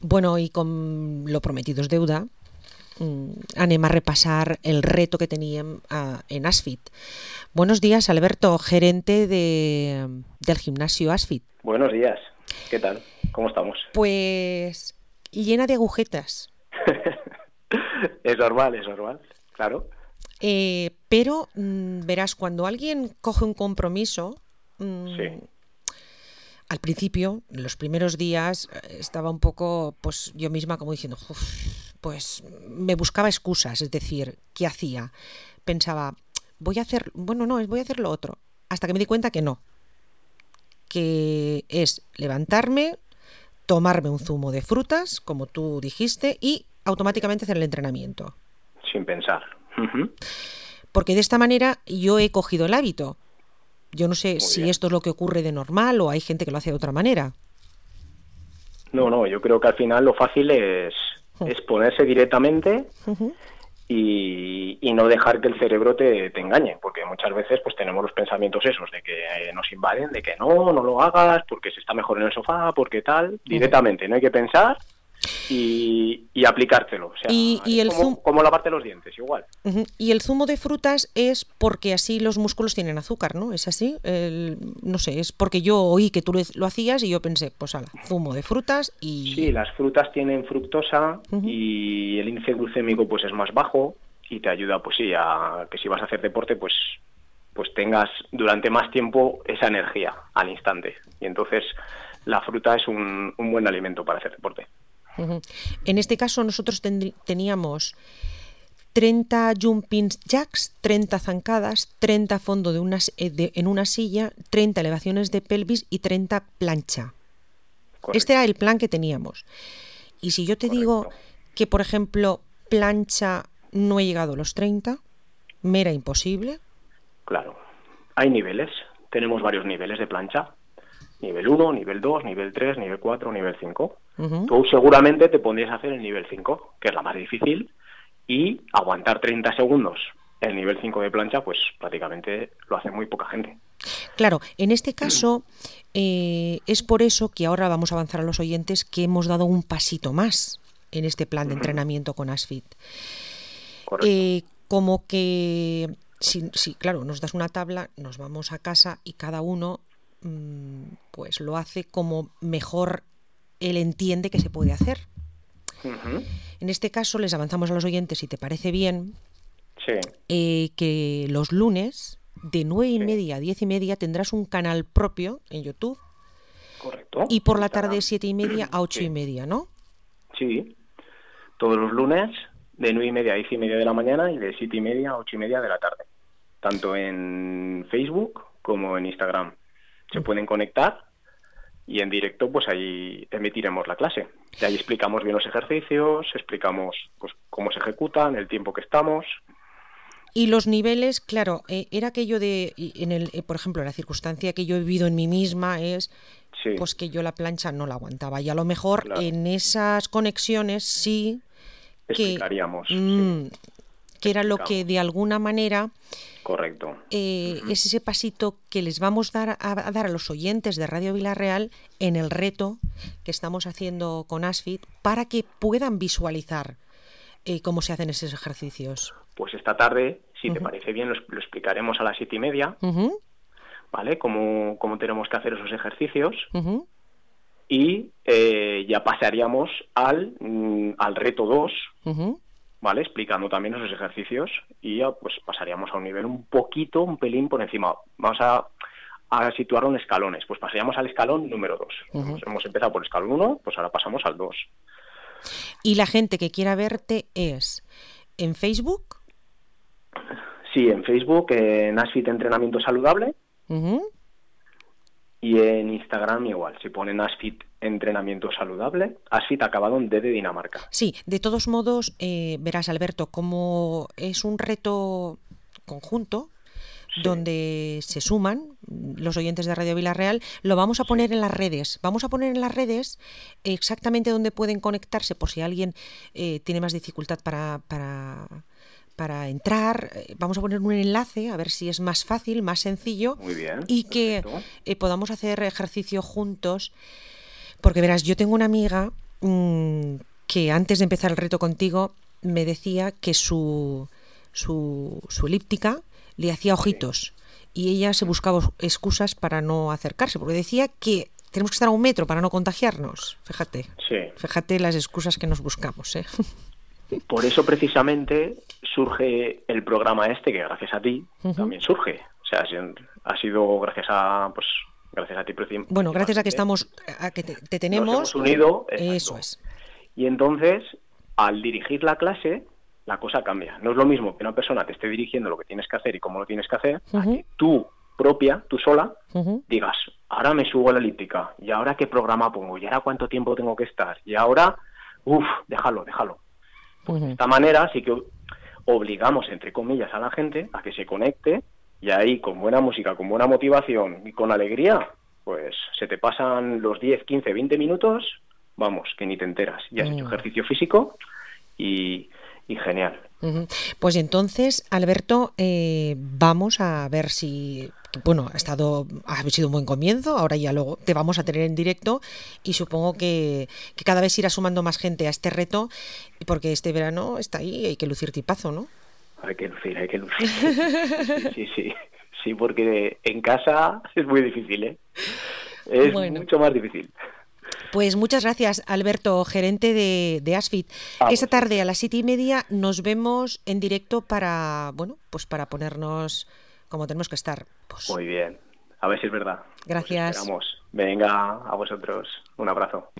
Bueno, i com lo prometido és deuda, anem a repasar el reto que teníem en ASFIT. Buenos días, Alberto, gerente del gimnasio ASFIT. Buenos días, ¿qué tal? ¿Cómo estamos? Pues llena de agujetas. Es normal, claro. Pero verás, cuando alguien coge un compromiso, Sí. al principio, en los primeros días, estaba un poco, pues yo misma como diciendo, pues me buscaba excusas, es decir, ¿qué hacía? Pensaba, voy a hacer lo otro, hasta que me di cuenta que no, que es levantarme, tomarme un zumo de frutas, como tú dijiste, y automáticamente hacer el entrenamiento. Sin pensar. Porque de esta manera yo he cogido el hábito. Yo no sé si esto es lo que ocurre de normal o hay gente que lo hace de otra manera. No, yo creo que al final lo fácil es ponerse directamente y no dejar que el cerebro te engañe, porque muchas veces pues tenemos los pensamientos esos de que nos invaden, de que no lo hagas, porque se está mejor en el sofá, porque tal, directamente, no hay que pensar y aplicártelo. O sea, y es como lavarte los dientes, igual. Y el zumo de frutas es porque así los músculos tienen azúcar, ¿no? ¿Es así? No sé, es porque yo oí que tú lo hacías y yo pensé, pues zumo de frutas y... Sí, las frutas tienen fructosa y el índice glucémico pues es más bajo y te ayuda, pues sí, a que si vas a hacer deporte, pues tengas durante más tiempo esa energía al instante. Y entonces la fruta es un buen alimento para hacer deporte. En este caso nosotros teníamos 30 jumping jacks, 30 zancadas, 30 fondo en una silla, 30 elevaciones de pelvis y 30 plancha. Correcto. Este era el plan que teníamos. Y si yo te digo que, por ejemplo, plancha no he llegado a los 30, me era imposible. Claro. Hay niveles. Tenemos varios niveles de plancha. Nivel 1, nivel 2, nivel 3, nivel 4, nivel 5. Tú seguramente te pondrías a hacer el nivel 5, que es la más difícil, y aguantar 30 segundos el nivel 5 de plancha, pues prácticamente lo hace muy poca gente. Claro, en este caso es por eso que ahora vamos a avanzar a los oyentes que hemos dado un pasito más en este plan de entrenamiento con ASFIT. Como que, si claro, nos das una tabla, nos vamos a casa y cada uno pues lo hace como mejor él entiende que se puede hacer. En este caso les avanzamos a los oyentes, si te parece bien, que los lunes de 9:30 a 10:30 tendrás un canal propio en YouTube. Correcto. Y por la tarde 7:30 a 8:30, ¿no? Sí, todos los lunes de 9:30 a 10:30 de la mañana y de 7:30 a 8:30 de la tarde, tanto en Facebook como en Instagram. Se pueden conectar y en directo pues ahí emitiremos la clase. Y ahí explicamos bien los ejercicios, explicamos pues cómo se ejecutan, el tiempo que estamos. Y los niveles, claro, era aquello de, por ejemplo, la circunstancia que yo he vivido en mí misma es pues que yo la plancha no la aguantaba. Y a lo mejor en esas conexiones sí explicaríamos. Que era lo que de alguna manera... Correcto. Es ese pasito que les vamos a dar a los oyentes de Radio Vila-Real en el reto que estamos haciendo con ASFIT para que puedan visualizar cómo se hacen esos ejercicios. Pues esta tarde, si te parece bien, lo explicaremos a las 7:30, ¿vale? Cómo tenemos que hacer esos ejercicios y ya pasaríamos al reto 2, ¿vale? Explicando también esos ejercicios y ya pues pasaríamos a un nivel un pelín por encima. Vamos a situarlo en escalones. Pues pasaríamos al escalón número 2. Hemos empezado por el escalón 1, pues ahora pasamos al 2. Y la gente que quiera verte es en Facebook. Sí, en Facebook, en ASFIT Entrenamiento Saludable. Y en Instagram igual, si ponen ASFIT Entrenamiento Saludable, ASFIT acabado en D de Dinamarca. Sí, de todos modos, verás, Alberto, como es un reto conjunto, donde se suman los oyentes de Radio Vila-Real, lo vamos a poner en las redes. Vamos a poner en las redes exactamente dónde pueden conectarse por si alguien tiene más dificultad para entrar. Vamos a poner un enlace a ver si es más fácil, más sencillo. Muy bien, y que podamos hacer ejercicio juntos, porque verás, yo tengo una amiga que antes de empezar el reto contigo me decía que su elíptica le hacía ojitos y ella se buscaba excusas para no acercarse, porque decía que tenemos que estar a 1 metro para no contagiarnos. Fíjate, fíjate las excusas que nos buscamos, ¿eh? Por eso precisamente surge el programa que gracias a ti también surge. O sea, ha sido gracias a ti. Bueno, gracias a que te tenemos. Nos hemos unido. Eso es. Y entonces, al dirigir la clase, la cosa cambia. No es lo mismo que una persona te esté dirigiendo lo que tienes que hacer y cómo lo tienes que hacer, a que tú sola, digas, ahora me subo a la elíptica, y ahora qué programa pongo, y ahora cuánto tiempo tengo que estar, y ahora, déjalo. Pues de esta manera sí que obligamos, entre comillas, a la gente a que se conecte, y ahí con buena música, con buena motivación y con alegría, pues se te pasan los 10, 15, 20 minutos, vamos, que ni te enteras. Ya has hecho ejercicio físico y genial. Pues entonces, Alberto, vamos a ver si... Bueno, ha sido un buen comienzo, ahora ya luego te vamos a tener en directo y supongo que cada vez irá sumando más gente a este reto, porque este verano está ahí y hay que lucir tipazo, ¿no? Hay que lucir. Sí, porque en casa es muy difícil, ¿eh? Es mucho más difícil. Pues muchas gracias, Alberto, gerente de ASFIT. Esta tarde a las 7:30 nos vemos en directo para ponernos como tenemos que estar. Muy bien, a ver si es verdad. Gracias. Pues esperamos. Venga, a vosotros, un abrazo.